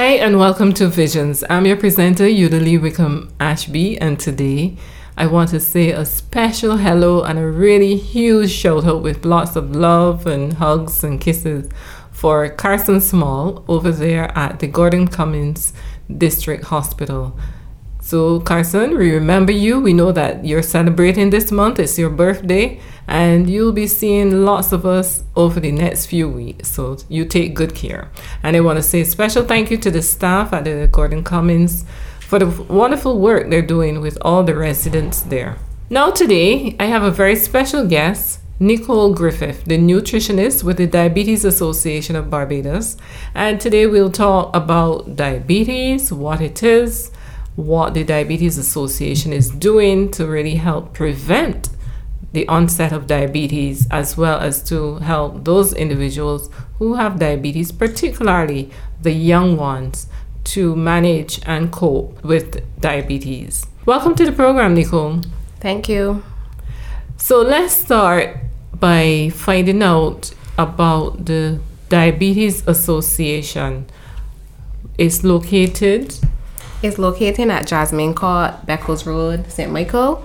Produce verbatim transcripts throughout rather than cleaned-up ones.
and welcome to Visions. I'm your presenter, Udali Wickham Ashby, and today I want to say a special hello and a really huge shout out with lots of love and hugs and kisses for Carson Small over there at the Gordon Cummins District Hospital. So Carson, we remember you. We know that you're celebrating this month. It's your birthday, and you'll be seeing lots of us over the next few weeks. So you take good care. And I want to say a special thank you to the staff at the Gordon Cummins for the wonderful work they're doing with all the residents there. Now today, I have a very special guest, Nicole Griffith, the nutritionist with the Diabetes Association of Barbados. And today we'll talk about diabetes, what it is, what the Diabetes Association is doing to really help prevent the onset of diabetes, as well as to help those individuals who have diabetes, particularly the young ones, to manage and cope with diabetes. Welcome to the program, Nicole. Thank you. So let's start by finding out about the Diabetes Association. It's located It's located at Jasmine Court, Beckles Road, Saint Michael,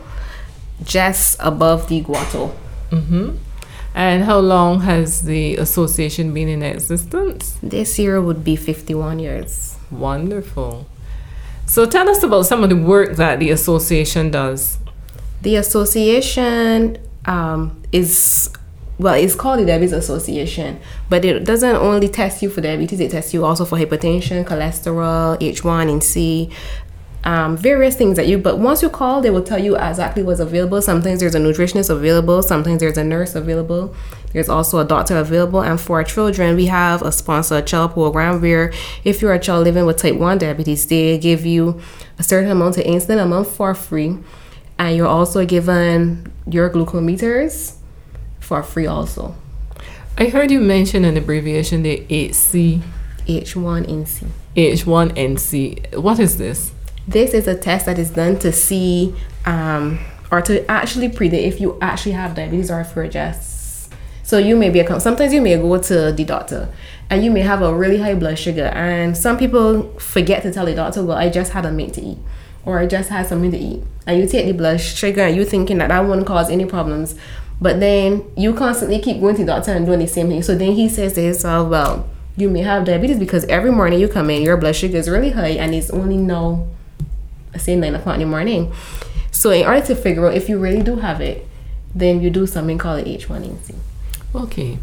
just above the Guato. Mm-hmm. And how long has the association been in existence? This year would be fifty-one years. Wonderful. So tell us about some of the work that the association does. The association um, is, well, it's called the Diabetes Association, but it doesn't only test you for diabetes, it tests you also for hypertension, cholesterol, H one N C, um, various things that you, but once you call, they will tell you exactly what's available. Sometimes there's a nutritionist available, sometimes there's a nurse available, there's also a doctor available, and for our children, we have a sponsored child program where if you're a child living with type one diabetes, they give you a certain amount of insulin a month for free, and you're also given your glucometers for free also. I heard you mention an abbreviation, the H C. H one N C. H one N C. What is this? This is a test that is done to see um, or to actually predict if you actually have diabetes or if you're just. So you may be a, sometimes you may go to the doctor and you may have a really high blood sugar, and some people forget to tell the doctor, well, I just had a meat to eat, or I just had something to eat, and you take the blood sugar and you thinking that that won't cause any problems, but then you constantly keep going to the doctor and doing the same thing. So then he says to himself, well, you may have diabetes because every morning you come in, your blood sugar is really high, and it's only now, say nine o'clock in the morning. So in order to figure out if you really do have it, then you do something called H one N C. Okay.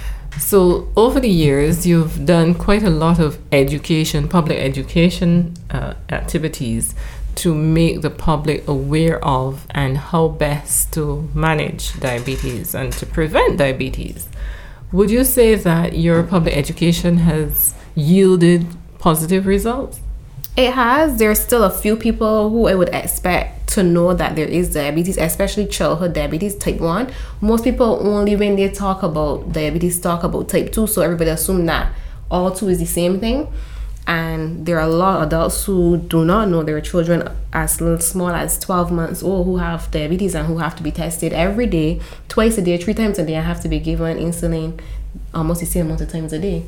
So over the years, you've done quite a lot of education, public education uh, activities to make the public aware of and how best to manage diabetes and to prevent diabetes. Would you say that your public education has yielded positive results? It has. There's still a few people who I would expect to know that there is diabetes, especially childhood diabetes type one. Most people only when they talk about diabetes talk about type two, so everybody assume that all two is the same thing. And there are a lot of adults who do not know their children as little small as twelve months old who have diabetes and who have to be tested every day, twice a day, three times a day, and have to be given insulin almost the same amount of times a day.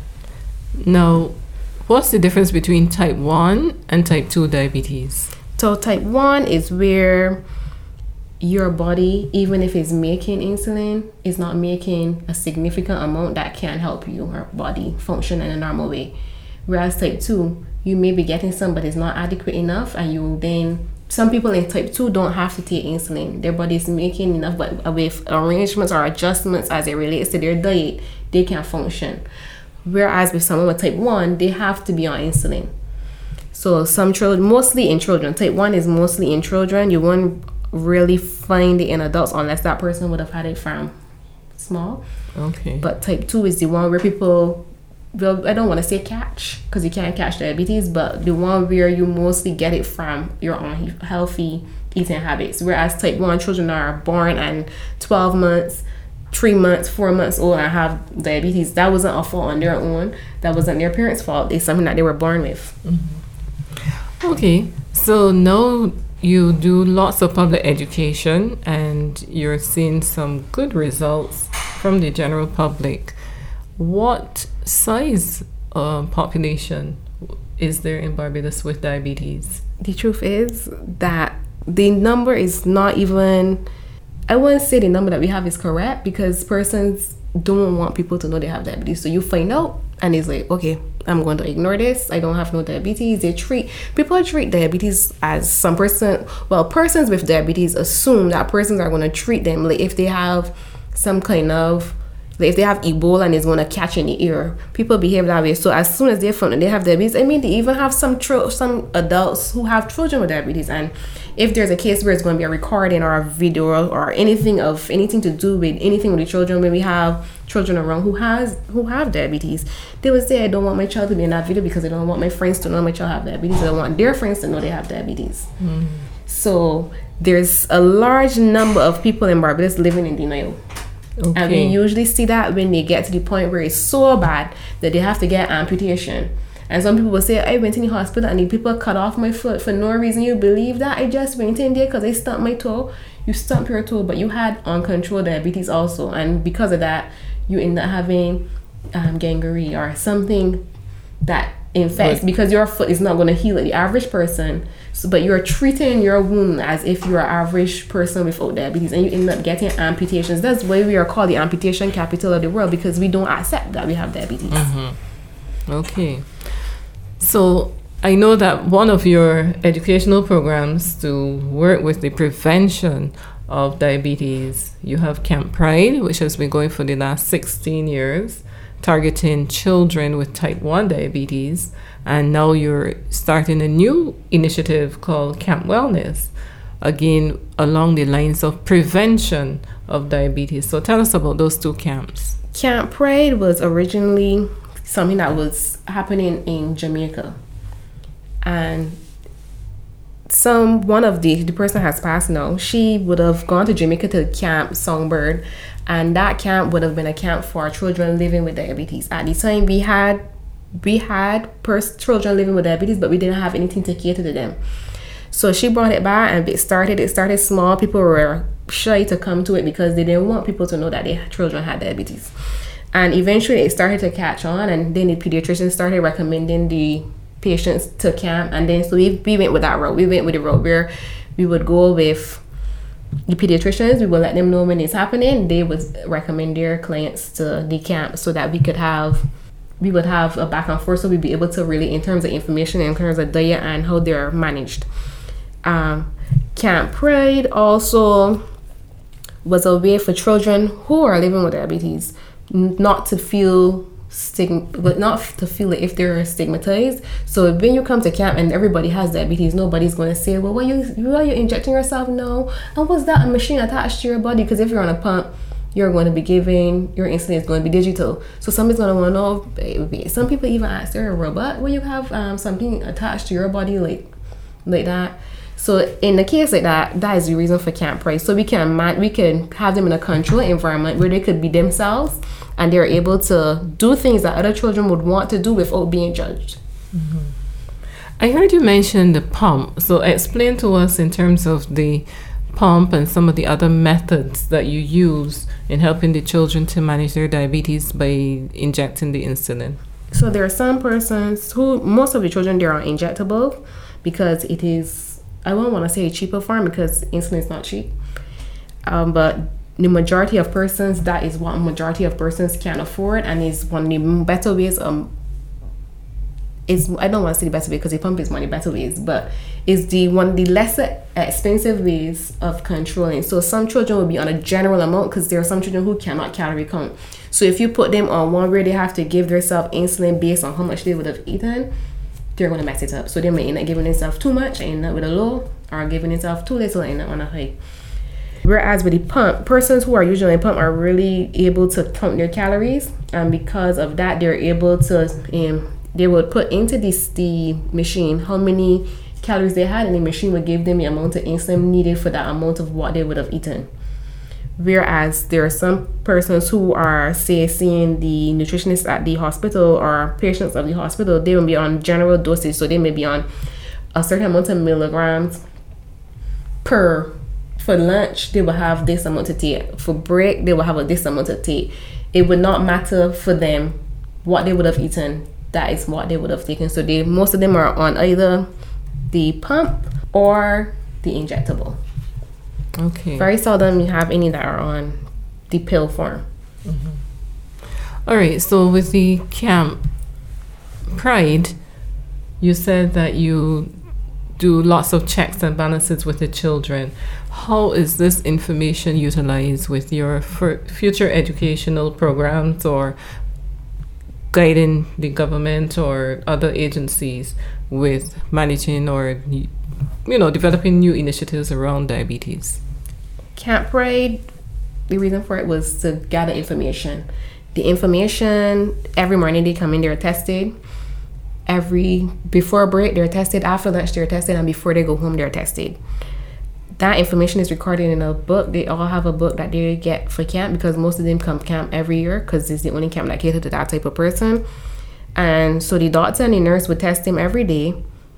Now, what's the difference between type one and type two diabetes? So type one is where your body, even if it's making insulin, is not making a significant amount that can help your body function in a normal way. Whereas type two, you may be getting some, but it's not adequate enough, and you then, some people in type two don't have to take insulin. Their body is making enough, but with arrangements or adjustments as it relates to their diet, they can function. Whereas with someone with type one, they have to be on insulin. So some children, mostly in children, type one is mostly in children. You won't really find it in adults unless that person would have had it from small. Okay. But type two is the one where people, well, I don't want to say catch because you can't catch diabetes, but the one where you mostly get it from your own healthy eating habits. Whereas type one children are born and twelve months, three months, four months old and have diabetes. That wasn't a fault on their own. That wasn't their parents' fault. It's something that they were born with. Mm-hmm. Okay, so now you do lots of public education and you're seeing some good results from the general public. What size uh, population is there in Barbados with diabetes? The truth is that the number is not even, I wouldn't say the number that we have is correct, because persons don't want people to know they have diabetes. So you find out and it's like, okay, I'm going to ignore this. I don't have no diabetes. They treat, people treat diabetes as some person, well, persons with diabetes assume that persons are going to treat them like if they have some kind of, like if they have Ebola and it's going to catch in the ear. People behave that way. So as soon as they find that they have diabetes, I mean, they even have some tro- some adults who have children with diabetes. And if there's a case where it's going to be a recording or a video or anything of anything to do with anything with the children, when we have children around who has who have diabetes, they would say, I don't want my child to be in that video because I don't want my friends to know my child have diabetes. I don't want their friends to know they have diabetes. Mm. So there's a large number of people in Barbados living in denial. Okay. And we usually see that when they get to the point where it's so bad that they have to get amputation. And some people will say, I went in the hospital and the people cut off my foot for no reason. You believe that? I just went in there because I stumped my toe. You stumped your toe, but you had uncontrolled diabetes also. And because of that, you end up having um, gangrene or something that infects, but, because your foot is not going to heal like the average person. So, but you're treating your wound as if you're an average person without diabetes, and you end up getting amputations. That's why we are called the amputation capital of the world, because we don't accept that we have diabetes. Mm-hmm. Okay. So I know that one of your educational programs to work with the prevention of diabetes, you have Camp Pride, which has been going for the last sixteen years, targeting children with type one diabetes. And now you're starting a new initiative called Camp Wellness, again, along the lines of prevention of diabetes. So tell us about those two camps. Camp Pride was originally something that was happening in Jamaica. And some one of the, the person has passed now, she would have gone to Jamaica to Camp Songbird, and that camp would have been a camp for children living with diabetes. At the time, we had we had pers- children living with diabetes, but we didn't have anything to cater to them. So she brought it back, and it started it started small. People were shy to come to it because they didn't want people to know that their children had diabetes. And eventually it started to catch on, and then the pediatricians started recommending the patients to camp. And then so we, we went with that route. We went with the route where we would go with the pediatricians. We would let them know when it's happening. They would recommend their clients to the camp so that we could have we would have a back and forth, so we'd be able to really, in terms of information, in terms of diet and how they're managed. Um, Camp Pride also was a way for children who are living with diabetes not to feel stigma, but not to feel like if they're stigmatized. So when you come to camp and everybody has diabetes, nobody's going to say, well, why you why are you injecting yourself? No. And was that a machine attached to your body? Because if you're on a pump, you're going to be giving, your insulin is going to be digital. So somebody's going to want to know. Some people even ask, they're a robot where you have um, something attached to your body like like that. So in the case like that, that is the reason for Camp Pride. So we can man, we can have them in a controlled environment where they could be themselves and they're able to do things that other children would want to do without being judged. Mm-hmm. I heard you mention the pump. So explain to us in terms of the pump and some of the other methods that you use in helping the children to manage their diabetes by injecting the insulin. So there are some persons who, most of the children, they are injectable because it is, I won't want to say a cheaper form because insulin is not cheap. Um, but the majority of persons, that is what majority of persons can afford, and is one of the better ways. Um, is I don't want to say the better way because the pump is one of the better ways, but it's the one of the lesser expensive ways of controlling. So some children will be on a general amount because there are some children who cannot calorie count. So if you put them on one where they have to give themselves insulin based on how much they would have eaten, they're going to mess it up. So they may end up giving themselves too much and end up with a low, or giving themselves too little and end up on a high. Whereas with the pump, persons who are usually in pump are really able to count their calories, and because of that, they're able to, um, they would put into this the machine how many calories they had, and the machine would give them the amount of insulin needed for that amount of what they would have eaten. Whereas there are some persons who are, say, seeing the nutritionist at the hospital or patients of the hospital, they will be on general dosage, so they may be on a certain amount of milligrams per. For lunch, they will have this amount to take. For break, they will have a this amount to take. It would not matter for them what they would have eaten that is what they would have taken. So they most of them are on either the pump or the injectable. Okay. Very seldom you have any that are on the pill form. Mm-hmm. All right. So with the Camp Pride, you said that you do lots of checks and balances with the children. How is this information utilized with your f- future educational programs or guiding the government or other agencies with managing or, you know, developing new initiatives around diabetes? Camp Pride, the reason for it was to gather information. The information, every morning they come in, they're tested. Every, before break, they're tested. After lunch, they're tested. And before they go home, they're tested. That information is recorded in a book. They all have a book that they get for camp because most of them come to camp every year because it's the only camp that caters to that type of person. And so the doctor and the nurse would test them every day.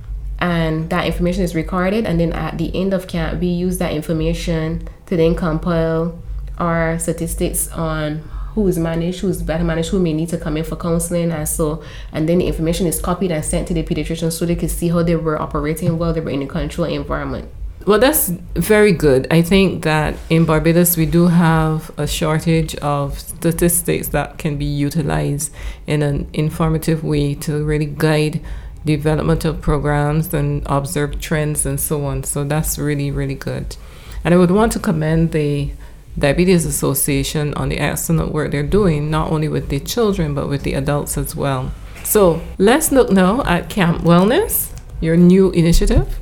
And that information is recorded. And then at the end of camp, we use that information to then compile our statistics on who is managed, who is better managed, who may need to come in for counseling, and so, and then the information is copied and sent to the pediatrician so they could see how they were operating well, they were in a controlled environment. Well, that's very good. I think that in Barbados, we do have a shortage of statistics that can be utilized in an informative way to really guide developmental programs and observe trends and so on. So that's really, really good. And I would want to commend the Diabetes Association on the excellent work they're doing, not only with the children, but with the adults as well. So let's look now at Camp Wellness, your new initiative.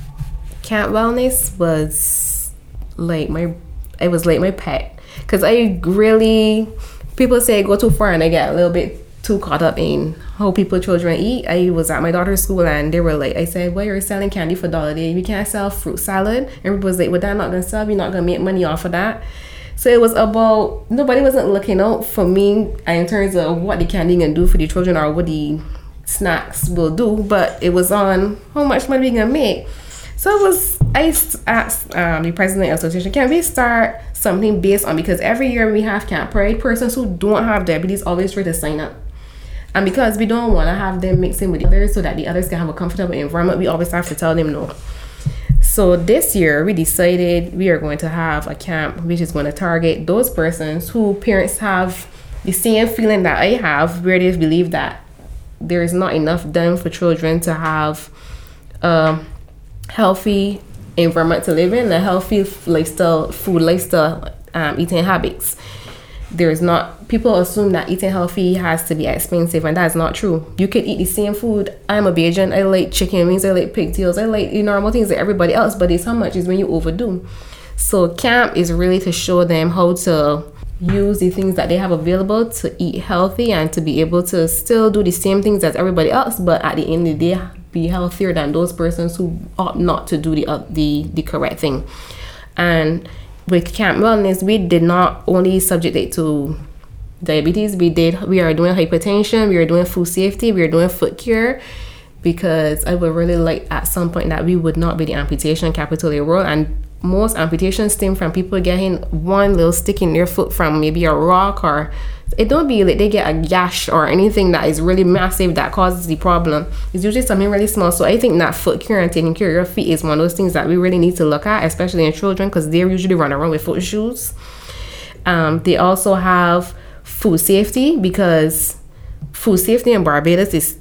Camp Wellness was like my, it was like my pet. Because I really, people say I go too far and I get a little bit too caught up in how people, children eat. I was at my daughter's school and they were like, I said, well, you're selling candy for a dollar a day. We can't sell fruit salad. Everybody was like, well, that's not going to sell. We're not going to make money off of that. So it was about, nobody wasn't looking out for me in terms of what the candy can do for the children or what the snacks will do. But it was on how much money we going to make. So it was, I asked um, the president of the association, can we start something based on, because every year we have Camp Pride, persons who don't have diabetes always try to sign up. And because we don't want to have them mixing with the others so that the others can have a comfortable environment, we always have to tell them no. So this year, we decided we are going to have a camp which is going to target those persons who parents have the same feeling that I have, where they believe that there is not enough done for children to have a healthy environment to live in, a healthy lifestyle, food lifestyle, um, eating habits. There is not, people assume that eating healthy has to be expensive, and that's not true. You can eat the same food. I'm a Bajan. I like chicken wings. I like pigtails. I like the normal things that everybody else, but it's how much is when you overdo. So camp is really to show them how to use the things that they have available to eat healthy and to be able to still do the same things as everybody else, but at the end of the day, be healthier than those persons who opt not to do the uh, the the correct thing. And with Camp Wellness, we did not only subject it to diabetes, we did we are doing hypertension, we are doing food safety, we are doing foot care, because I would really like at some point that we would not be the amputation capital of the world. And most amputations stem from people getting one little stick in their foot from maybe a rock, or it don't be like they get a gash or anything that is really massive that causes the problem. It's usually something really small. So I think that foot care and taking care of your feet is one of those things that we really need to look at, especially in children, because they usually run around with foot shoes. Um, they also have food safety, because food safety in Barbados is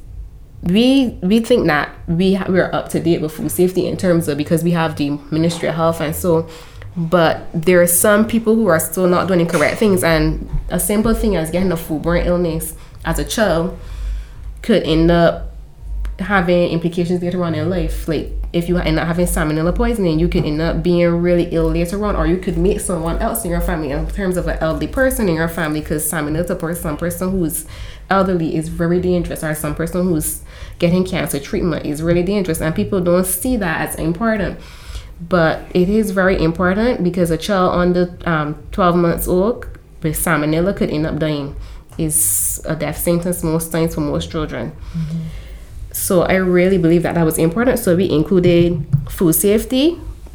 we we think that we ha- we're up to date with food safety in terms of, because we have the Ministry of Health, and so, but there are some people who are still not doing the correct things, and a simple thing as getting a foodborne illness as a child could end up having implications later on in life. Like if you end up having salmonella poisoning, you could end up being really ill later on, or you could meet someone else in your family in terms of an elderly person in your family, because salmonella for some person who's elderly is very dangerous, or some person who's getting cancer treatment is really dangerous, and people don't see that as important. But it is very important, because a child under um, twelve months old with salmonella could end up dying. Is a death sentence most times for most children. Mm-hmm. So I really believe that that was important. So we included food safety,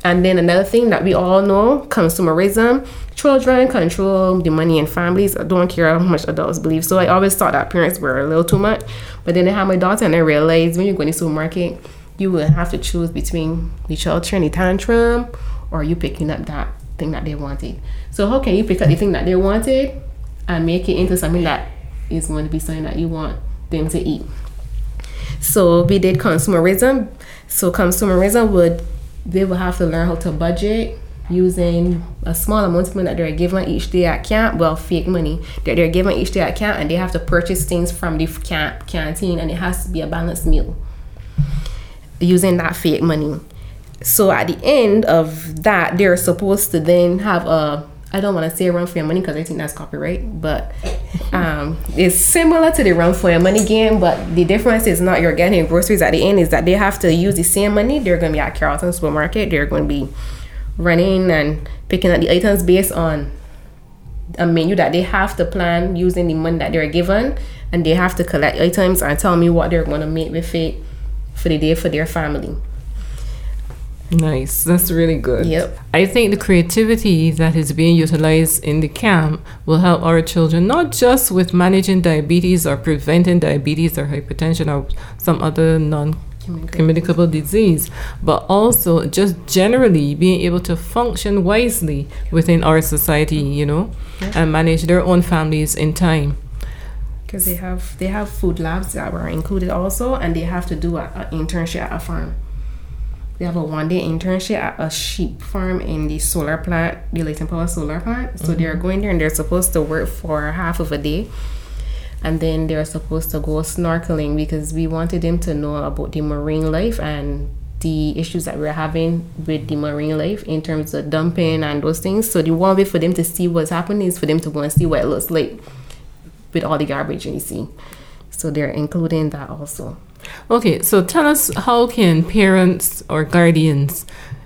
And then another thing that we all know, consumerism. Children control the money in families. I don't care how much adults believe. So I always thought that parents were a little too much. But then I had my daughter and I realized when you go in the supermarket, you will have to choose between the child turning tantrum or you picking up that thing that they wanted. So how can you pick up the thing that they wanted and make it into something that is going to be something that you want them to eat? So we did consumerism. So consumerism would, they will have to learn how to budget using a small amount of money that they're given each day at camp. Well, fake money that they're given each day at camp, and they have to purchase things from the camp canteen, and it has to be a balanced meal using that fake money. So at the end of that, they're supposed to then have a, I don't want to say run for your money because I think that's copyright, but um, it's similar to the run for your money game, but the difference is not you're getting groceries at the end, is that they have to use the same money. They're going to be at Carlton supermarket. They're going to be running and picking up the items based on a menu that they have to plan using the money that they're given, and they have to collect items and tell me what they're going to make with it for the day for their family. Nice. That's really good. Yep. I think the creativity that is being utilized in the camp will help our children, not just with managing diabetes or preventing diabetes or hypertension or some other non-communicable disease, but also just generally being able to function wisely within our society, you know, yep. and manage their own families in time. Because they have they have food labs that were included also, and they have to do an internship at a farm. They have a one-day internship at a sheep farm in the solar plant, the Leighton Power solar plant. So mm-hmm. they're going there and they're supposed to work for half of a day. And then they're supposed to go snorkeling because we wanted them to know about the marine life and the issues that we're having with the marine life in terms of dumping and those things. So the one way for them to see what's happening is for them to go and see what it looks like with all the garbage in the sea. So they're including that also. Okay, so tell us, how can parents or guardians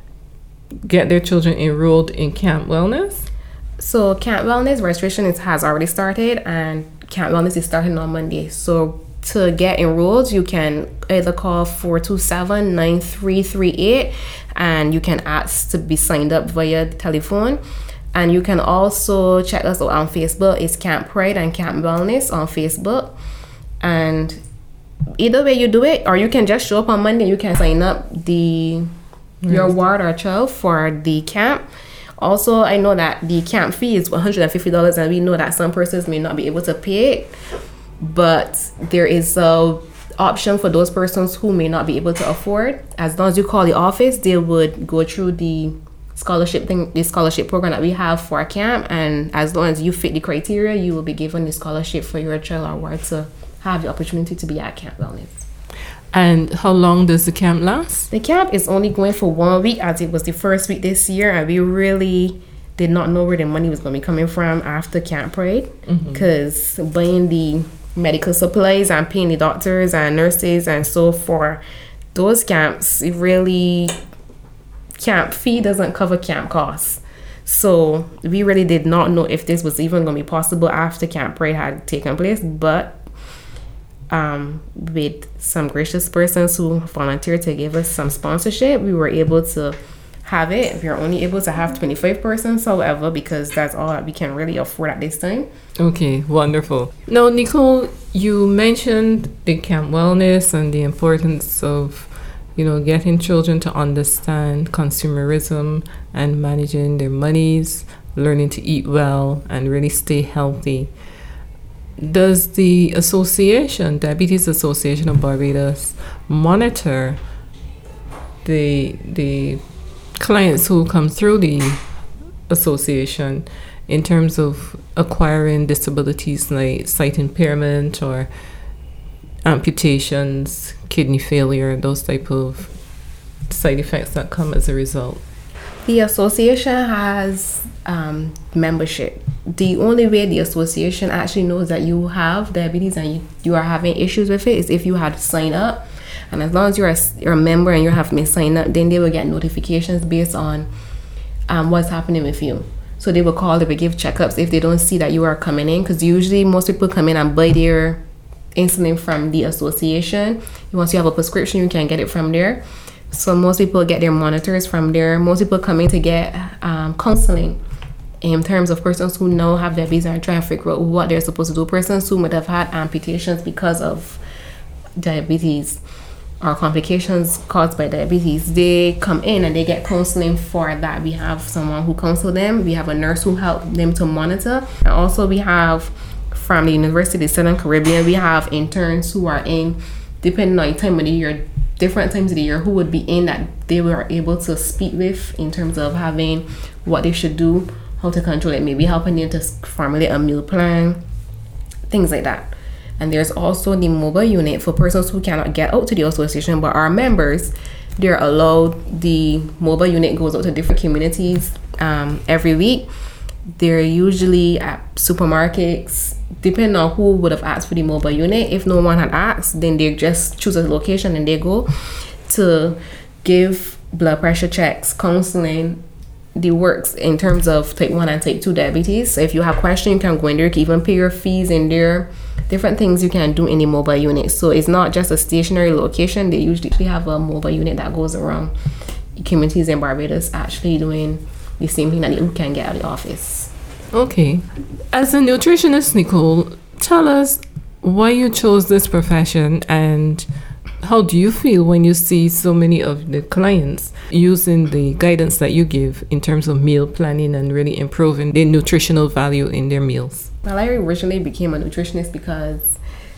get their children enrolled in Camp Wellness? So Camp Wellness registration is, has already started, and Camp Wellness is starting on Monday. So to get enrolled, you can either call four two seven, nine three three eight and you can ask to be signed up via the telephone. And you can also check us out on Facebook. It's Camp Pride and Camp Wellness on Facebook. And either way you do it, or you can just show up on Monday. You can sign up the mm. your ward or child for the camp. Also, I know that the camp fee is one hundred fifty dollars, and we know that some persons may not be able to pay it, but there is a option for those persons who may not be able to afford. As long as you call the office, they would go through the scholarship thing, the scholarship program that we have for our camp, and as long as you fit the criteria, you will be given the scholarship for your child or ward to have the opportunity to be at Camp Wellness. And how long does the camp last? The camp is only going for one week, as it was the first week this year, and we really did not know where the money was going to be coming from after Camp Pride, because mm-hmm. buying the medical supplies and paying the doctors and nurses and so for those camps, it really, camp fee doesn't cover camp costs. So we really did not know if this was even going to be possible after Camp Pride had taken place, but Um, with some gracious persons who volunteered to give us some sponsorship, we were able to have it. We are only able to have twenty-five persons, however, because that's all that we can really afford at this time. Okay, wonderful. Now, Nicole, you mentioned the Camp Wellness and the importance of, you know, getting children to understand consumerism and managing their monies, learning to eat well, and really stay healthy. Does the association, Diabetes Association of Barbados, monitor the the clients who come through the association in terms of acquiring disabilities like sight impairment or amputations, kidney failure, those type of side effects that come as a result? The association has um, membership. The only way the association actually knows that you have diabetes and you, you are having issues with it is if you had to sign up. And as long as you're a, you're a member and you have been signed up, then they will get notifications based on um, what's happening with you. So they will call, they will give checkups if they don't see that you are coming in. Because usually most people come in and buy their insulin from the association. Once you have a prescription, you can get it from there. So most people get their monitors from there. Most people come in to get um, counseling in terms of persons who now have diabetes and are trying to figure out what they're supposed to do. Persons who might have had amputations because of diabetes or complications caused by diabetes, they come in and they get counseling for that. We have someone who counsels them. We have a nurse who helps them to monitor. And also we have from the University of Southern Caribbean, we have interns who are in, depending on the time of the year, different times of the year, who would be in that they were able to speak with in terms of having what they should do, how to control it, maybe helping them to formulate a meal plan, things like that. And there's also the mobile unit for persons who cannot get out to the association but are members. They're allowed, the mobile unit goes out to different communities um, every week. They're usually at supermarkets, depending on who would have asked for the mobile unit. If no one had asked, then they just choose a location and they go to give blood pressure checks, counseling, the works in terms of type one and type two diabetes. So if you have questions, you can go in there. You can even pay your fees in there. Different things you can do in the mobile unit. So it's not just a stationary location. They usually have a mobile unit that goes around communities in Barbados, actually doing the same thing that you can get out of the office. Okay. As a nutritionist, Nicole, tell us why you chose this profession and how do you feel when you see so many of the clients using the guidance that you give in terms of meal planning and really improving the nutritional value in their meals? Well, I originally became a nutritionist because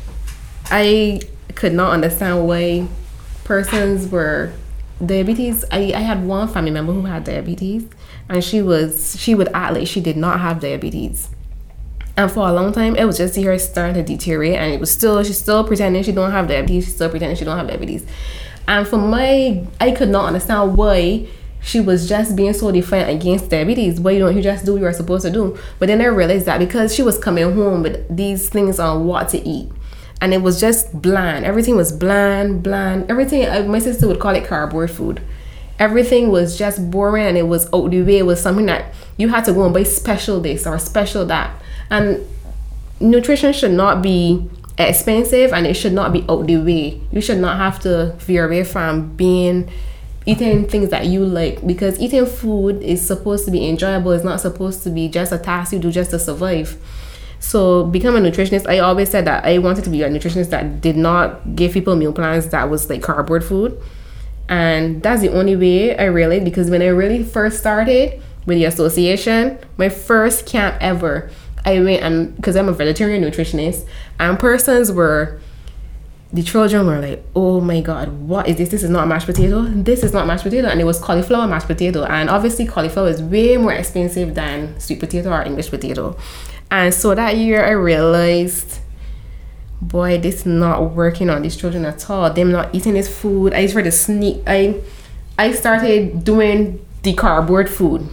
I could not understand why persons were diabetes. I, I had one family member who had diabetes, and she was she would act like she did not have diabetes. And for a long time, it was just see her starting to deteriorate, and it was still, she's still pretending she don't have diabetes, she's still pretending she don't have diabetes. And for my, I could not understand why she was just being so defiant against diabetes. Why you don't you just do what you are supposed to do? But then I realized that because she was coming home with these things on what to eat, and it was just bland. Everything was bland, bland. Everything, my sister would call it cardboard food. Everything was just boring, and it was out the way. It was something that you had to go and buy special this or special that. And nutrition should not be expensive, and it should not be out the way. You should not have to veer away from being eating things that you like, because eating food is supposed to be enjoyable. It's not supposed to be just a task you do just to survive. So becoming a nutritionist, I always said that I wanted to be a nutritionist that did not give people meal plans that was like cardboard food. And that's the only way I realized, because when I really first started with the association, my first camp ever, I went, and because I'm a vegetarian nutritionist, and persons were, the children were like, oh my God, what is this? This is not mashed potato. This is not mashed potato. And it was cauliflower mashed potato. And obviously cauliflower is way more expensive than sweet potato or English potato. And so that year I realized, boy, this is not working on these children at all. Them not eating this food. I tried to sneak, I, I started doing the cardboard food.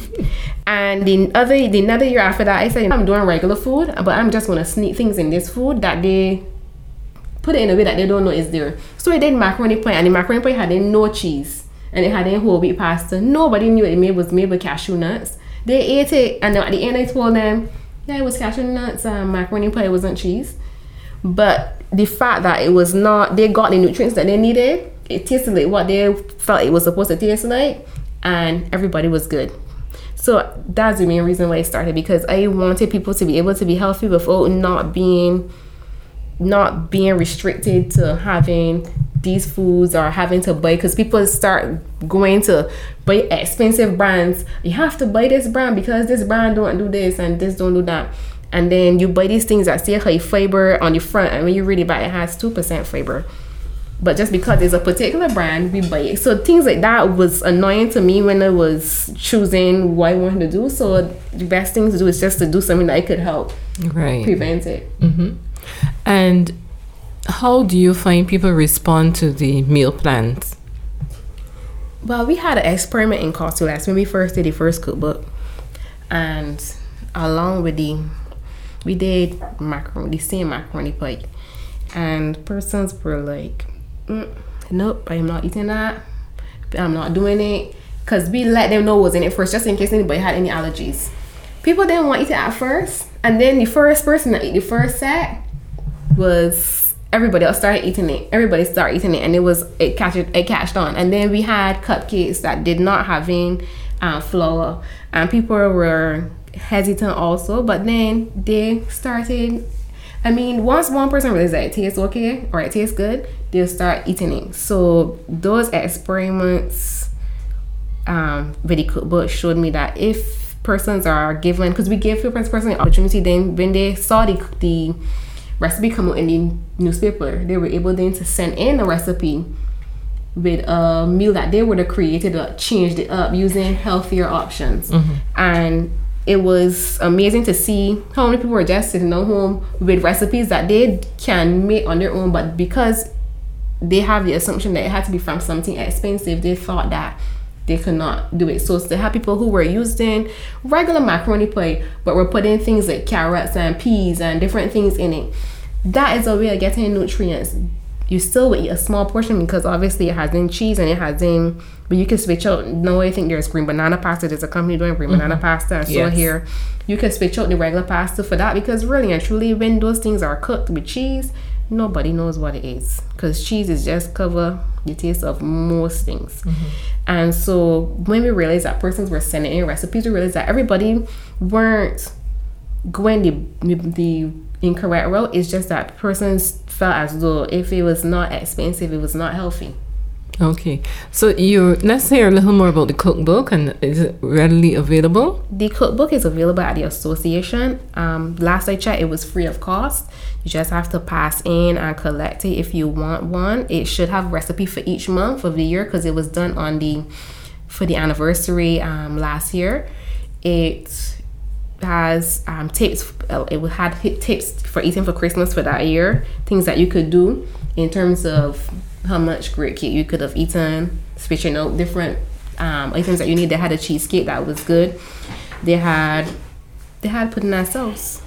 And the other the another year after that, I said, I'm doing regular food, but I'm just going to sneak things in this food that they put it in a way that they don't know is there. So I did macaroni pie, and the macaroni pie had in no cheese, and it had in whole wheat pasta. Nobody knew it made was made with cashew nuts. They ate it, and at the end I told them, yeah, it was cashew nuts, um, macaroni pie, it wasn't cheese. But the fact that it was not, they got the nutrients that they needed, it tasted like what they felt it was supposed to taste like, and everybody was good. So that's the main reason why I started, because I wanted people to be able to be healthy without not being not being restricted to having these foods or having to buy, because people start going to buy expensive brands. You have to buy this brand because this brand don't do this and this don't do that. And then you buy these things that say high fiber on the front, and when you really buy it, it has two percent fiber. But just because there's a particular brand, we buy it. So things like that was annoying to me when I was choosing what I wanted to do. So the best thing to do is just to do something that I could help right. prevent it. Mm-hmm. And how do you find people respond to the meal plans? Well, we had an experiment in Costulas when we first did the first cookbook. And along with the, we did macaroni, the same macaroni pie. And persons were like, Mm, nope, I'm not eating that. I'm not doing it, because we let them know what was in it first, just in case anybody had any allergies. People didn't want to eat it at first, and then the first person that ate the first set was everybody else started eating it. Everybody started eating it, and it was it catched it catched on. And then we had cupcakes that did not have in uh, flour, and people were hesitant also. But then they started. I mean, once one person realizes that it tastes okay or it tastes good, they'll start eating it. So those experiments um, with the cookbook showed me that if persons are given, because we gave different persons an opportunity, then when they saw the the recipe come out in the newspaper, they were able then to send in a recipe with a meal that they would have created or changed it up using healthier options. Mm-hmm. And it was amazing to see how many people were just sitting at home with recipes that they can make on their own, but because they have the assumption that it had to be from something expensive, they thought that they could not do it. So to have people who were using regular macaroni pie but were putting things like carrots and peas and different things in it, that is a way of getting nutrients. You still would eat a small portion because obviously it has in cheese and it has in, but you can switch out. No, I think there's green banana pasta. There's a company doing green mm-hmm. banana pasta. And so yes. here, you can switch out the regular pasta for that, because really and truly, when those things are cooked with cheese, nobody knows what it is, because cheese is just cover the taste of most things. Mm-hmm. And so when we realized that persons were sending in recipes, we realized that everybody weren't going the the incorrect route. It's just that persons felt as though if it was not expensive, it was not healthy. Okay, so you let's hear a little more about the cookbook, and is it readily available? The cookbook is available at the association. Um, last I checked, it was free of cost. You just have to pass in and collect it if you want one. It should have a recipe for each month of the year, because it was done on the for the anniversary um, last year. It has um, tips. Uh, it had tips for eating for Christmas for that year. Things that you could do in terms of how much great cake you could have eaten, switching out different um, items that you need. They had a cheesecake that was good. They had they had pudding and sauce.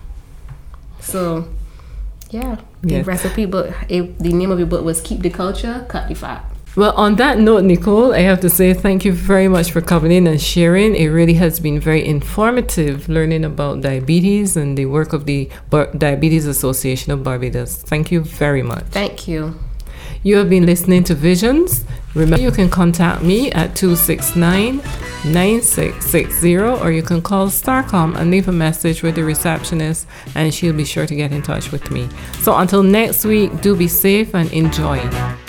So yeah, the yes. recipe book. It, the name of the book was "Keep the Culture, Cut the Fat." Well, on that note, Nicole, I have to say thank you very much for coming in and sharing. It really has been very informative learning about diabetes and the work of the Bar- Diabetes Association of Barbados. Thank you very much. Thank you. You have been listening to Visions. Remember, you can contact me at two six nine, nine six six zero, or you can call Starcom and leave a message with the receptionist, and she'll be sure to get in touch with me. So until next week, do be safe and enjoy.